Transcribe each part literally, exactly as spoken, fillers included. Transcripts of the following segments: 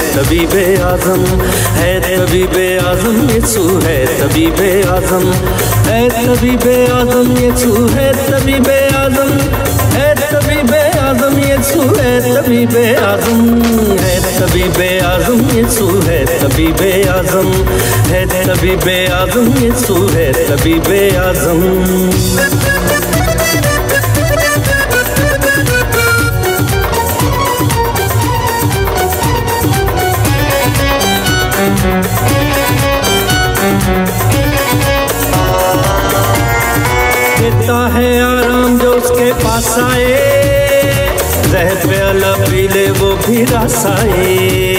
तबीबे आज़म, है तबीबे आज़म यीशु है तबीबे आज़म, है तबीबे आज़म यीशु है तबीबे आज़म, है तबीबे आज़म यीशु है तबीबे आज़म, है तबीबे आज़म यीशु है तबीबे आज़म, है तबीबे आज़म यीशु है तबीबे आज़म। देता है आराम जो उसके पास आए, रहत पे अल्लाह पी ले वो भी रस आए।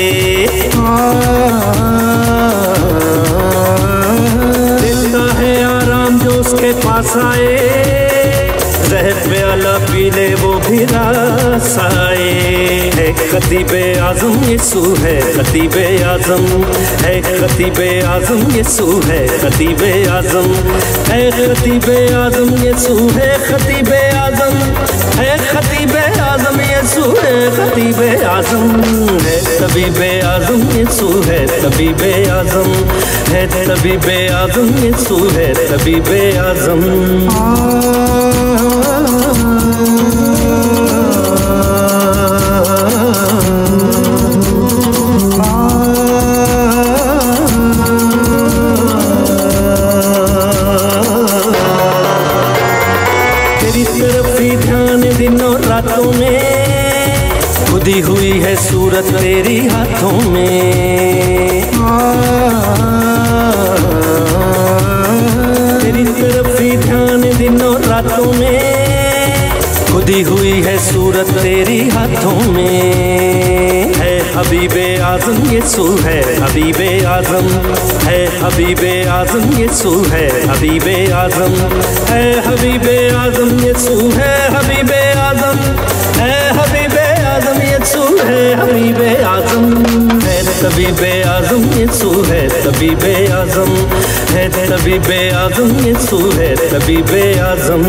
देता है आराम जो उसके पास आए, रहत पे अल्लाह पी ले वो भी रस आए। है खतीबे आज़म यीशु है खतीबे आज़म, है खतीबे आज़म यीशु है खतीबे आज़म, है खतीबे आज़म यीशु है खतीबे आज़म, है खतीबे आज़म यीशु है खतीबे आज़म, है तबीबे आज़म यीशु है तबीबे आज़म, है तबीबे आज़म यीशु है तबीबे आज़म। तेरी तरफ ही ध्यान दिनों रातों में, खुदी हुई है सूरत तेरी हाथों में। तेरी तरफ ही ध्यान दिनों रातों में, खुदी हुई है सूरत तेरी हाथों में। है हबीबे आज़म यीशु है हबीबे आज़म, है हबीबे आज़म यीशु है हबीबे आज़म, है हबीबे आज़म यीशु है हबीबे आज़म, है हबीबे आज़म यीशु है हबीबे आज़म, है तबीबे आज़म यीशु है तबीबे आज़म, है तबीबे आज़म यीशु है तबीबे आज़म।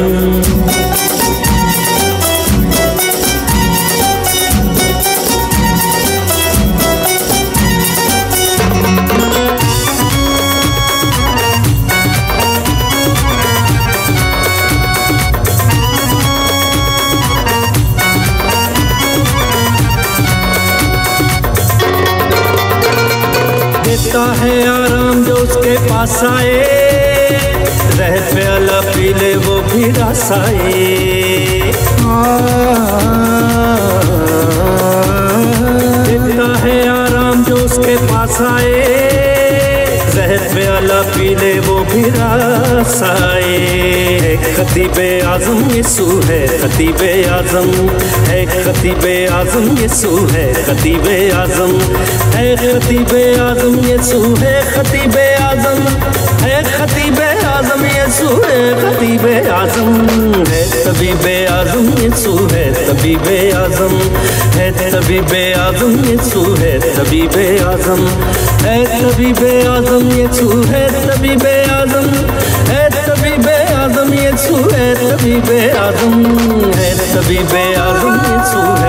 देता है आराम जो उसके पास आए, रहत पे अल्लाह पी ले वो भी रस आए। देता है आराम जो उसके पास आए, रहत पे अल्लाह पी ले वो भी रस आए। खतीबे आज़म यीशु है खतीबे आज़म, है खतीबे आज़म यीशु है खतीबे आज़म, है खतीबे आज़म यीशु है खतीबे आज़म, है खतीबे आज़म यीशु है खतीबे आज़म, है तबीबे आज़म यीशु है तबीबे आज़म, है तबीबे आज़म यीशु है तबीबे आज़म, है तबीबे आज़म यीशु है तबीबे आज़म, है तबीबे आज़म यीशु है तबीबे आज़म, है तबीबे आज़म यीशु